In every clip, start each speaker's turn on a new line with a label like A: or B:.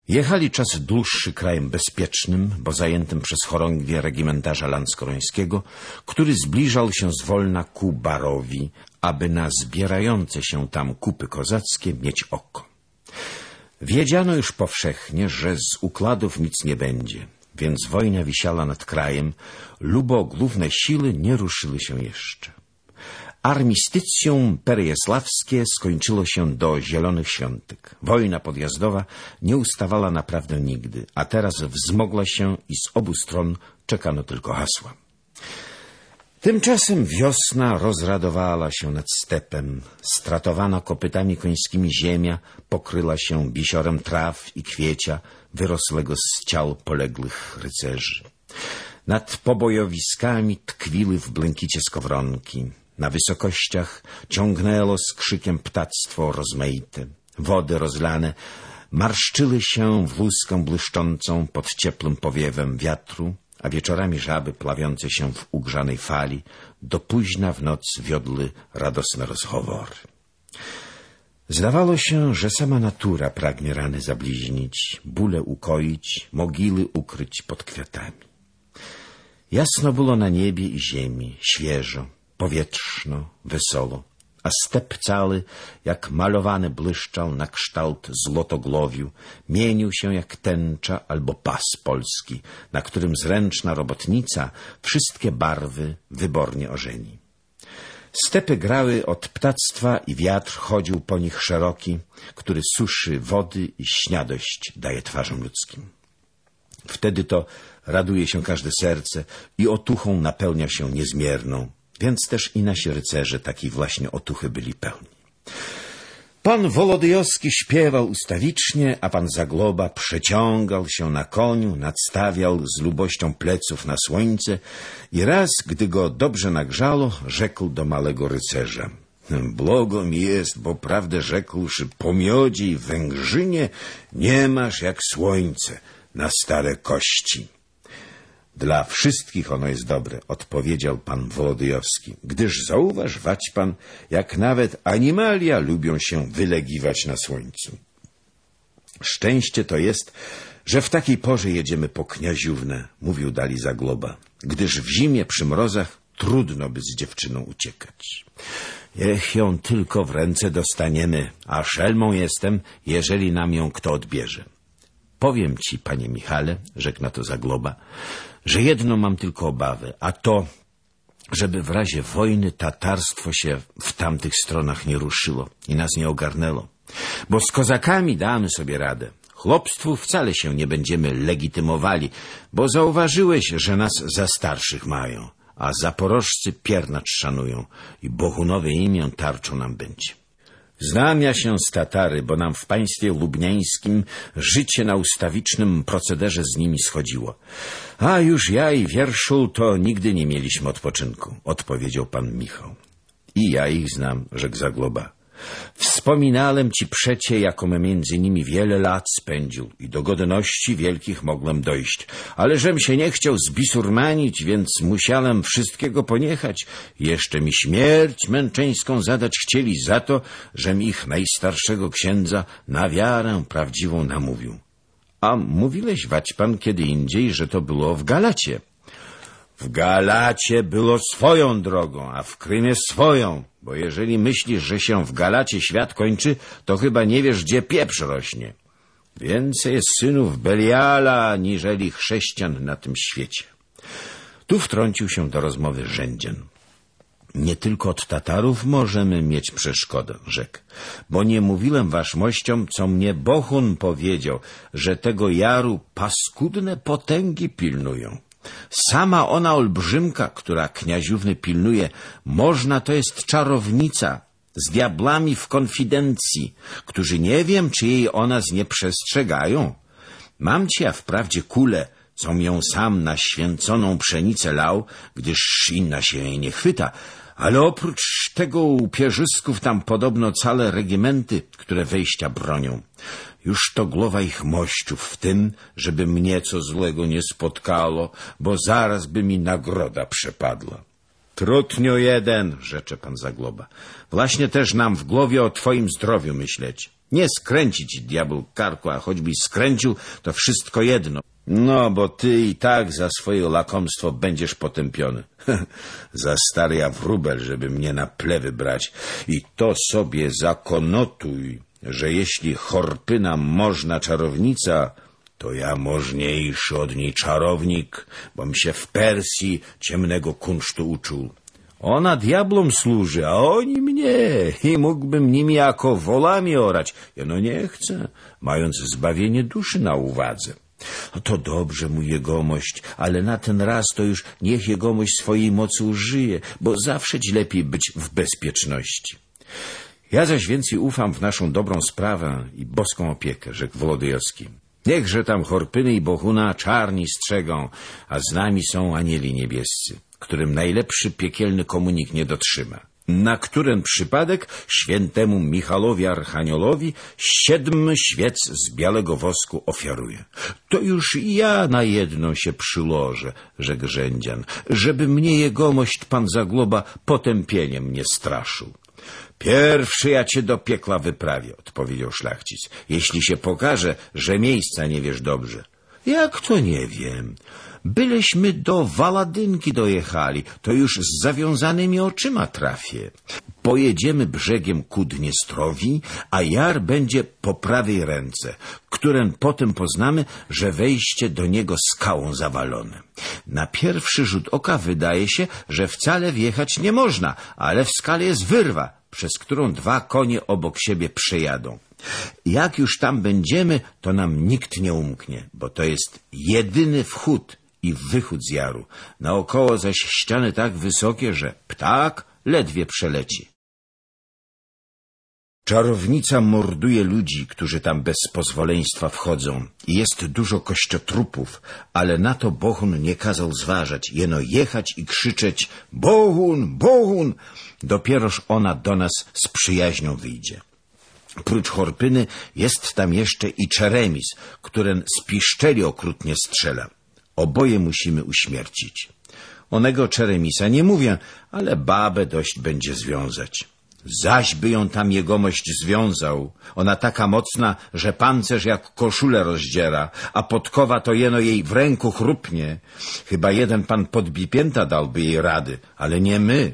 A: Jechali czas dłuższy krajem bezpiecznym, bo zajętym przez chorągwie regimentarza lanskorońskiego, który zbliżał się zwolna ku Barowi, aby na zbierające się tam kupy kozackie mieć oko. Wiedziano już powszechnie, że z układów nic nie będzie, więc wojna wisiała nad krajem, lubo główne siły nie ruszyły się jeszcze. Armistycjum perejesławskie skończyło się do Zielonych Świątek. Wojna podjazdowa nie ustawała naprawdę nigdy, a teraz wzmogła się i z obu stron czekano tylko hasła. Tymczasem wiosna rozradowała się nad stepem. Stratowana kopytami końskimi ziemia pokryła się bisiorem traw i kwiecia wyrosłego z ciał poległych rycerzy. Nad pobojowiskami tkwiły w błękicie skowronki. Na wysokościach ciągnęło z krzykiem ptactwo rozmaite. Wody rozlane marszczyły się w łuskę błyszczącą pod ciepłym powiewem wiatru, a wieczorami żaby plawiące się w ugrzanej fali do późna w noc wiodły radosne rozchowory. Zdawało się, że sama natura pragnie rany zabliźnić, bóle ukoić, mogiły ukryć pod kwiatami. Jasno było na niebie i ziemi, świeżo, powietrzno, wesoło, a step cały, jak malowany, błyszczał na kształt złotogłowiu, mienił się jak tęcza albo pas polski, na którym zręczna robotnica wszystkie barwy wybornie ożeni. Stepy grały od ptactwa i wiatr chodził po nich szeroki, który suszy wody i śniadość daje twarzom ludzkim. Wtedy to raduje się każde serce i otuchą napełnia się niezmierną, więc też i nasi rycerze takiej właśnie otuchy byli pełni. Pan Wolodyjowski śpiewał ustawicznie, a pan Zagloba przeciągał się na koniu, nadstawiał z lubością pleców na słońce i raz, gdy go dobrze nagrzało, rzekł do małego rycerza: Błogo mi jest, bo prawdę rzekłszy, po miodzie i węgrzynie nie masz jak słońce na stare kości. Dla wszystkich ono jest dobre, odpowiedział pan Wolodyjowski, gdyż zauważ, wać pan, jak nawet animalia lubią się wylegiwać na słońcu. Szczęście to jest, że w takiej porze jedziemy po Kniaziównę, mówił dalej Zagloba, gdyż w zimie przy mrozach trudno by z dziewczyną uciekać. Niech ją tylko w ręce dostaniemy, a szelmą jestem, jeżeli nam ją kto odbierze. Powiem ci, panie Michale, rzekł na to Zagloba, że jedno mam tylko obawę, a to, żeby w razie wojny tatarstwo się w tamtych stronach nie ruszyło i nas nie ogarnęło. Bo z kozakami damy sobie radę. Chłopstwu wcale się nie będziemy legitymowali, bo zauważyłeś, że nas za starszych mają, a zaporożcy piernacz szanują i Bohunowe imię tarczą nam będzie. Znam ja się z Tatary, bo nam w państwie lubniańskim życie na ustawicznym procederze z nimi schodziło. A już ja i Wierszul to nigdy nie mieliśmy odpoczynku, odpowiedział pan Michał. I ja ich znam, rzekł Zagloba. Wspominałem ci przecie, jakom między nimi wiele lat spędził i do godności wielkich mogłem dojść, ale żem się nie chciał zbisurmanić, więc musiałem wszystkiego poniechać. Jeszcze mi śmierć męczeńską zadać chcieli za to, żem ich najstarszego księdza na wiarę prawdziwą namówił. A mówiłeś, wać pan, kiedy indziej, że to było w Galacie. W Galacie było swoją drogą, a w Krymie swoją, bo jeżeli myślisz, że się w Galacie świat kończy, to chyba nie wiesz, gdzie pieprz rośnie. Więcej jest synów Beliala, niżeli chrześcijan na tym świecie. Tu wtrącił się do rozmowy Żędzien. Nie tylko od Tatarów możemy mieć przeszkodę, rzekł, bo nie mówiłem waszmościom, co mnie Bohun powiedział, że tego jaru paskudne potęgi pilnują. Sama ona olbrzymka, która Kniaziówny pilnuje, można to jest czarownica z diablami w konfidencji, którzy nie wiem, czy jej o nas nie przestrzegają. Mam ci ja wprawdzie kulę, com ją sam na święconą pszenicę lał, gdyż inna się jej nie chwyta, ale oprócz tego u pierzysków tam podobno całe regimenty, które wejścia bronią. Już to głowa ich mościów w tym, żeby mnie co złego nie spotkało, bo zaraz by mi nagroda przepadła. Trutnio jeden, rzecze pan Zagloba. Właśnie też nam w głowie o twoim zdrowiu myśleć. Nie skręci ci diabeł karku, a choćbyś skręcił, to wszystko jedno. No, bo ty i tak za swoje lakomstwo będziesz potępiony. Za stary ja wróbel, żeby mnie na plewy brać. I to sobie zakonotuj, że jeśli Chorpyna można czarownica, to ja możniejszy od niej czarownik, bom się w Persji ciemnego kunsztu uczył. Ona diablom służy, a oni mnie i mógłbym nimi jako wolami orać. Jeno nie chcę, mając zbawienie duszy na uwadze. To dobrze, mój jegomość, ale na ten raz to już niech jegomość swojej mocy użyje, bo zawsze ci lepiej być w bezpieczności. Ja zaś więcej ufam w naszą dobrą sprawę i boską opiekę, rzekł Wolodyjowski. Niechże tam Chorpyny i Bohuna czarni strzegą, a z nami są anieli niebiescy, którym najlepszy piekielny komunik nie dotrzyma. Na któren przypadek świętemu Michalowi Archaniołowi 7 świec z białego wosku ofiaruję. To już ja na jedną się przyłożę, rzekł Rzędzian, żeby mnie jegomość pan Zagloba potępieniem nie straszył. Pierwszy ja cię do piekla wyprawię, odpowiedział szlachcic, jeśli się pokaże, że miejsca nie wiesz dobrze. Jak to nie wiem? Byleśmy do Waladynki dojechali, to już z zawiązanymi oczyma trafię. Pojedziemy brzegiem ku Dniestrowi, a jar będzie po prawej ręce, którym potem poznamy, że wejście do niego skałą zawalone. Na pierwszy rzut oka wydaje się, że wcale wjechać nie można, ale w skale jest wyrwa, przez którą 2 konie obok siebie przejadą. Jak już tam będziemy, to nam nikt nie umknie, bo to jest jedyny wchód i wychód z jaru. Naokoło zaś ściany tak wysokie, że ptak ledwie przeleci. Czarownica morduje ludzi, którzy tam bez pozwoleństwa wchodzą. I jest dużo kościotrupów, ale na to Bohun nie kazał zważać, jeno jechać i krzyczeć Bohun, Bohun! Dopieroż ona do nas z przyjaźnią wyjdzie. Prócz Chorpyny jest tam jeszcze i Czeremis, któren z piszczeli okrutnie strzela. Oboje musimy uśmiercić. Onego Czeremisa nie mówię, ale babę dość będzie związać. Zaś by ją tam jegomość związał. Ona taka mocna, że pancerz jak koszulę rozdziera, a podkowa to jeno jej w ręku chrupnie. Chyba jeden pan podbipięta dałby jej rady, ale nie my.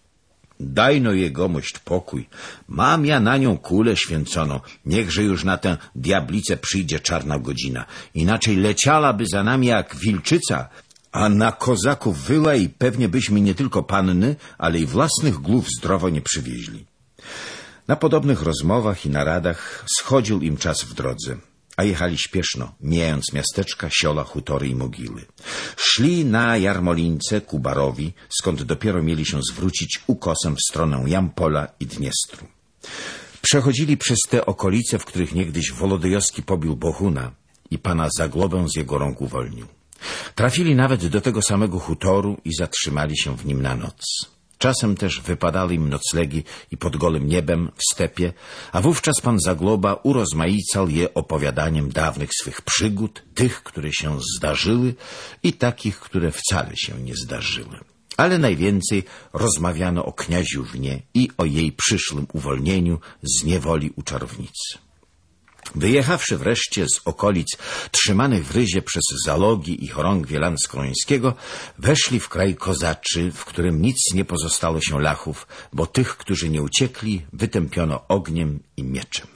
A: Daj no jegomość pokój. Mam ja na nią kulę święconą. Niechże już na tę diablicę przyjdzie czarna godzina. Inaczej leciałaby za nami jak wilczyca, a na kozaków wyła i pewnie byśmy nie tylko panny, ale i własnych głów zdrowo nie przywieźli. Na podobnych rozmowach i naradach schodził im czas w drodze, a jechali śpieszno, mijając miasteczka, siola, hutory i mogiły. Szli na Jarmolińce ku Barowi, skąd dopiero mieli się zwrócić ukosem w stronę Jampola i Dniestru. Przechodzili przez te okolice, w których niegdyś Wolodyjowski pobił Bohuna i pana Zaglobę z jego rąk uwolnił. Trafili nawet do tego samego hutoru i zatrzymali się w nim na noc. Czasem też wypadały im noclegi i pod gołym niebem w stepie, a wówczas pan Zagloba urozmaicał je opowiadaniem dawnych swych przygód, tych, które się zdarzyły i takich, które wcale się nie zdarzyły. Ale najwięcej rozmawiano o kniaziównie i o jej przyszłym uwolnieniu z niewoli u czarownicy. Wyjechawszy wreszcie z okolic trzymanych w ryzie przez zalogi i chorągwie Landskrońskiego, weszli w kraj kozaczy, w którym nic nie pozostało się lachów, bo tych, którzy nie uciekli, wytępiono ogniem i mieczem.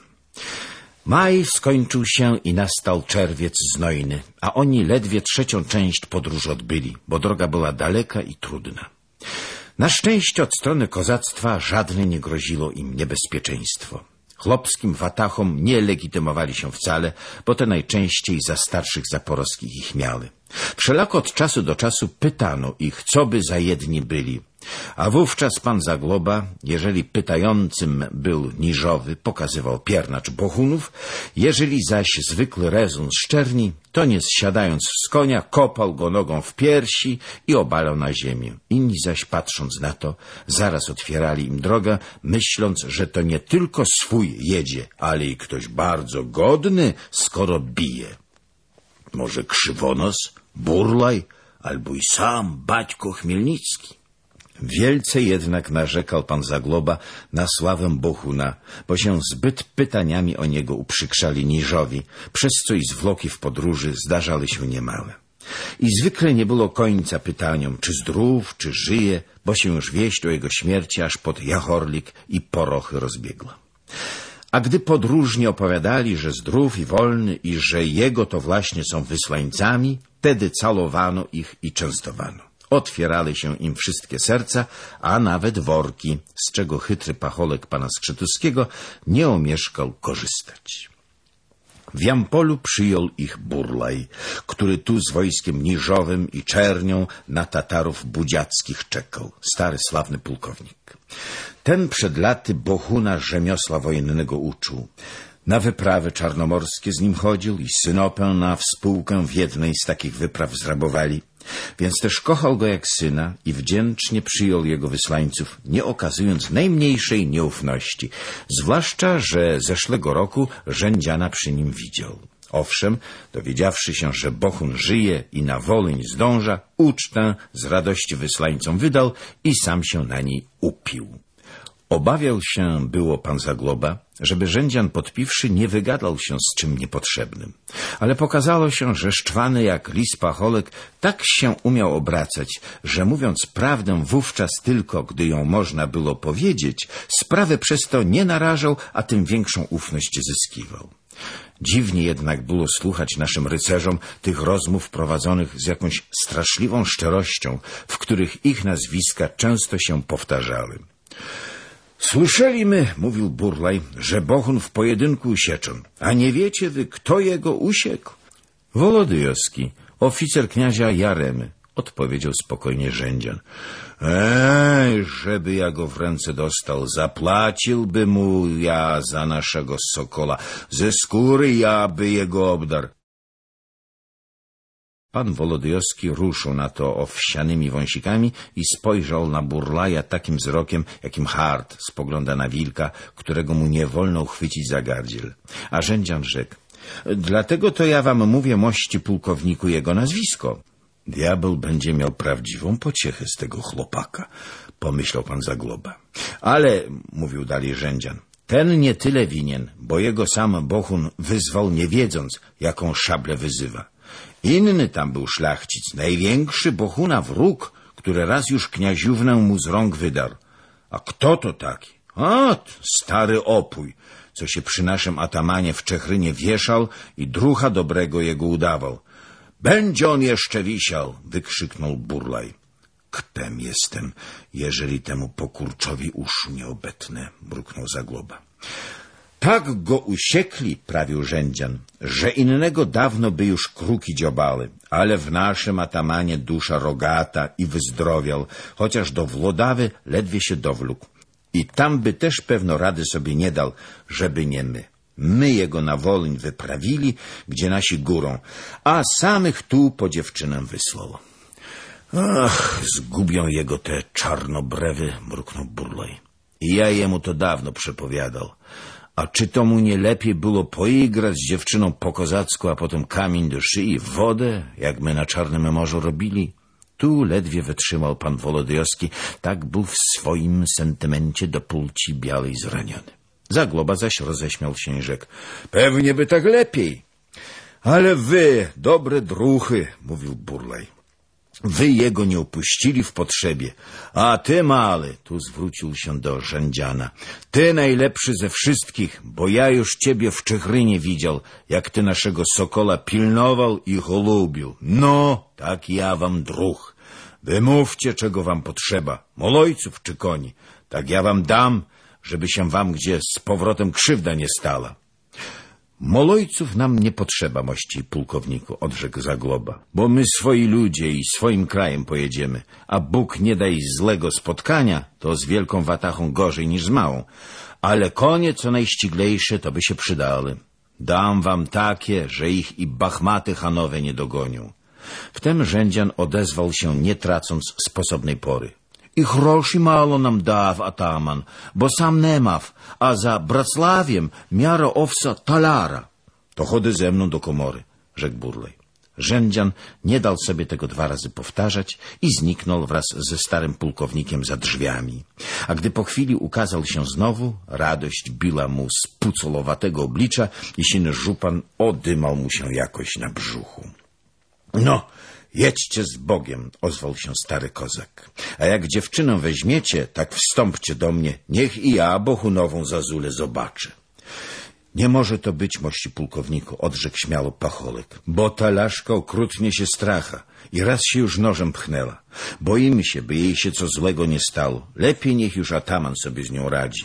A: Maj skończył się i nastał czerwiec znojny, a oni ledwie 3. część podróży odbyli, bo droga była daleka i trudna. Na szczęście od strony kozactwa żadne nie groziło im niebezpieczeństwo. Chłopskim watachom nie legitymowali się wcale, bo te najczęściej za starszych zaporowskich ich miały. Wszelako od czasu do czasu pytano ich, co by za jedni byli. A wówczas pan Zagloba, jeżeli pytającym był niżowy, pokazywał piernacz Bohunów, jeżeli zaś zwykły rezon z Szczerni, to nie zsiadając z konia, kopał go nogą w piersi i obalał na ziemię. Inni zaś, patrząc na to, zaraz otwierali im drogę, myśląc, że to nie tylko swój jedzie, ale i ktoś bardzo godny, skoro bije. Może Krzywonos, Burlaj, albo i sam Baćko Chmielnicki. Wielce jednak narzekał pan Zagloba na sławę Bohuna, bo się zbyt pytaniami o niego uprzykrzali niżowi, przez co i zwłoki w podróży zdarzały się niemałe. I zwykle nie było końca pytaniom, czy zdrów, czy żyje, bo się już wieść o jego śmierci aż pod Jachorlik i Porochy rozbiegła. A gdy podróżni opowiadali, że zdrów i wolny i że jego to właśnie są wysłańcami, wtedy calowano ich i częstowano. Otwierały się im wszystkie serca, a nawet worki, z czego chytry pacholek pana Skrzytuskiego nie omieszkał korzystać. W Jampolu przyjął ich Burlaj, który tu z wojskiem Niżowym i Czernią na Tatarów budziackich czekał, stary sławny pułkownik. Ten przed laty Bohuna rzemiosła wojennego uczył. Na wyprawy czarnomorskie z nim chodził i synopę na współkę w jednej z takich wypraw zrabowali. Więc też kochał go jak syna i wdzięcznie przyjął jego wysłańców, nie okazując najmniejszej nieufności, zwłaszcza, że zeszłego roku Rzędziana przy nim widział. Owszem, dowiedziawszy się, że Bohun żyje i na Wolyń zdąża, ucztę z radości wysłańcom wydał i sam się na niej upił. Obawiał się było pan Zagloba, żeby Rzędzian podpiwszy nie wygadał się z czym niepotrzebnym. Ale pokazało się, że szczwany jak lis pacholek tak się umiał obracać, że mówiąc prawdę wówczas tylko, gdy ją można było powiedzieć, sprawę przez to nie narażał, a tym większą ufność zyskiwał. Dziwnie jednak było słuchać naszym rycerzom tych rozmów prowadzonych z jakąś straszliwą szczerością, w których ich nazwiska często się powtarzały. Słyszeliśmy, mówił Burlaj, że Bohun w pojedynku usieczon. A nie wiecie wy, kto jego usiekł? Wolodyjowski, oficer kniazia Jaremy, odpowiedział spokojnie Rzędzian. Żeby ja go w ręce dostał, zapłaciłby mu ja za naszego sokola. Ze skóry ja by jego obdarł. Pan Wolodyjowski ruszył na to owsianymi wąsikami i spojrzał na Burlaja takim wzrokiem, jakim hart spogląda na wilka, którego mu nie wolno uchwycić za gardziel. A Rzędzian rzekł, dlatego to ja wam mówię, mości pułkowniku, jego nazwisko. Diabeł będzie miał prawdziwą pociechę z tego chłopaka, pomyślał pan Zagloba. Ale, mówił dalej Rzędzian, ten nie tyle winien, bo jego sam Bohun wyzwał nie wiedząc, jaką szablę wyzywa. Inny tam był szlachcic, największy Bohuna wróg, który raz już kniaziównę mu z rąk wydarł. A kto to taki? Stary opój, co się przy naszym atamanie w Czechrynie wieszał i drucha dobrego jego udawał. Będzie on jeszcze wisiał, wykrzyknął Burlaj. Kpem jestem, jeżeli temu pokurczowi uszu nie obetnę, mruknął Zagloba. Tak go usiekli, prawił Rzędzian, że innego dawno by już kruki dziobały, ale w naszym atamanie dusza rogata i wyzdrowiał, chociaż do Włodawy ledwie się dowlókł. I tam by też pewno rady sobie nie dał, żeby nie my. My jego na Wolyń wyprawili, gdzie nasi górą, a samych tu po dziewczynę wysłał. Zgubią jego te czarnobrewy, mruknął Burlaj. I ja jemu to dawno przepowiadał. A czy to mu nie lepiej było poigrać z dziewczyną po kozacku, a potem kamień do szyi w wodę, jak my na Czarnym Morzu robili? Tu ledwie wytrzymał pan Wolodyjowski, tak był w swoim sentymencie do płci białej zraniony. Zagloba zaś roześmiał się i rzekł, pewnie by tak lepiej. Ale wy, dobre druchy, mówił Burlaj, wy jego nie upuścili w potrzebie, a ty, mały, tu zwrócił się do Rzędziana, ty najlepszy ze wszystkich, bo ja już ciebie w Czechrynie widział, jak ty naszego sokola pilnował i cholubił. No, tak ja wam druh. Wymówcie, czego wam potrzeba, molojców czy koni, tak ja wam dam, żeby się wam gdzie z powrotem krzywda nie stała. Molojców nam nie potrzeba, mości pułkowniku, odrzekł Zagloba, bo my swoi ludzie i swoim krajem pojedziemy, a Bóg nie daj złego spotkania, to z wielką watachą gorzej niż z małą, ale konie co najściglejsze to by się przydały. Dam wam takie, że ich i bachmaty hanowe nie dogonią. Wtem Rzędzian odezwał się, nie tracąc sposobnej pory. I groszy mało nam daw ataman, bo sam nie maw, a za Bracławiem miara owsa talara. To chody ze mną do komory, rzekł Burlaj. Rzędzian nie dał sobie tego 2 razy powtarzać i zniknął wraz ze starym pułkownikiem za drzwiami. A gdy po chwili ukazał się znowu, radość biła mu z pucolowatego oblicza i siny żupan odymał mu się jakoś na brzuchu. No, jedźcie z Bogiem, ozwał się stary kozak. A jak dziewczynę weźmiecie, tak wstąpcie do mnie, niech i ja bohunową zazulę zobaczę. Nie może to być, mości pułkowniku, odrzekł śmiało Pacholek, bo ta laszka okrutnie się stracha i raz się już nożem pchnęła. Boimy się, by jej się co złego nie stało. Lepiej niech już ataman sobie z nią radzi.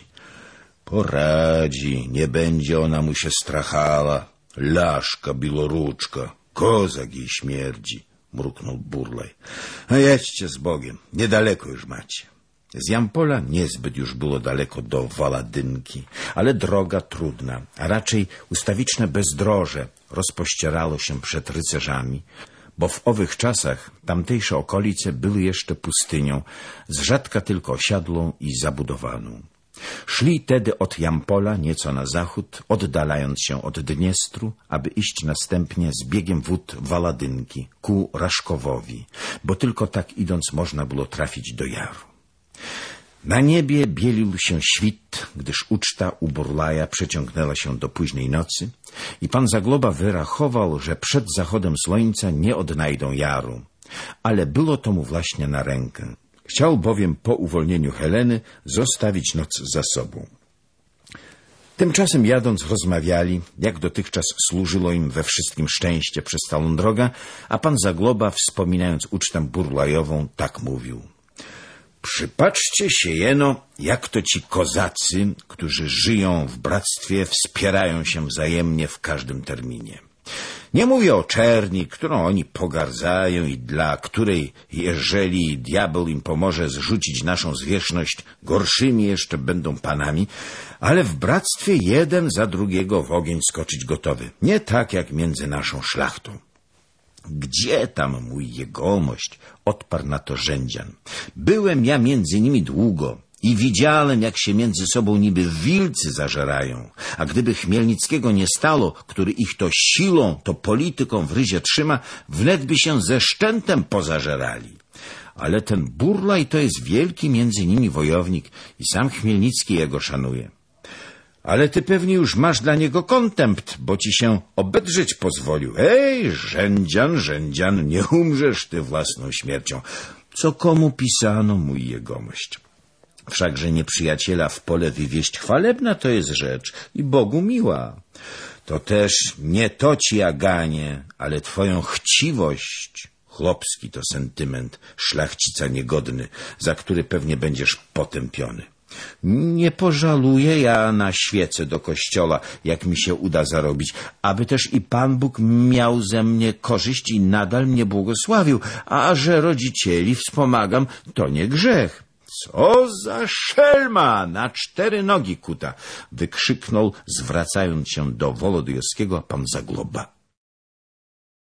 A: Poradzi, nie będzie ona mu się strachała. Laszka, biloruczka, kozak jej śmierdzi, mruknął Burlaj. A jedźcie z Bogiem, niedaleko już macie. Z Jampola niezbyt już było daleko do Waladynki, ale droga trudna, a raczej ustawiczne bezdroże rozpościerało się przed rycerzami, bo w owych czasach tamtejsze okolice były jeszcze pustynią, zrzadka tylko osiadłą i zabudowaną. Szli tedy od Jampola nieco na zachód, oddalając się od Dniestru, aby iść następnie z biegiem wód Waladynki ku Raszkowowi, bo tylko tak idąc można było trafić do jaru. Na niebie bielił się świt, gdyż uczta u Burlaja przeciągnęła się do późnej nocy i pan Zagloba wyrachował, że przed zachodem słońca nie odnajdą jaru, ale było to mu właśnie na rękę. Chciał bowiem po uwolnieniu Heleny zostawić noc za sobą. Tymczasem jadąc rozmawiali, jak dotychczas służyło im we wszystkim szczęście przez całą drogę, a pan Zagloba, wspominając ucztę burlajową, tak mówił. Przypatrzcie się jeno, jak to ci kozacy, którzy żyją w bractwie, wspierają się wzajemnie w każdym terminie. Nie mówię o czerni, którą oni pogardzają i dla której, jeżeli diabeł im pomoże zrzucić naszą zwierzchność, gorszymi jeszcze będą panami, ale w bractwie jeden za drugiego w ogień skoczyć gotowy. Nie tak jak między naszą szlachtą. Gdzie tam, mój jegomość, odparł na to Rzędzian. Byłem ja między nimi długo i widziałem, jak się między sobą niby wilcy zażerają, a gdyby Chmielnickiego nie stało, który ich to siłą, to polityką w ryzie trzyma, wnet by się ze szczętem pozażerali. Ale ten Burlaj to jest wielki między nimi wojownik i sam Chmielnicki jego szanuje. Ale ty pewnie już masz dla niego kontempt, bo ci się obedrzeć pozwolił. Ej, Rzędzian, nie umrzesz ty własną śmiercią. Co komu pisano, mój jegomość? Wszakże nieprzyjaciela w pole wywieźć chwalebna to jest rzecz i Bogu miła. To też nie to ci Aganie, ale twoją chciwość. Chłopski to sentyment, szlachcica niegodny, za który pewnie będziesz potępiony. Nie pożaluję ja na świecę do kościoła, jak mi się uda zarobić, aby też i Pan Bóg miał ze mnie korzyść i nadal mnie błogosławił, a że rodzicieli wspomagam, to nie grzech. Co za szelma, na 4 nogi kuta! Wykrzyknął, zwracając się do Wolodyjowskiego, pan Zagloba.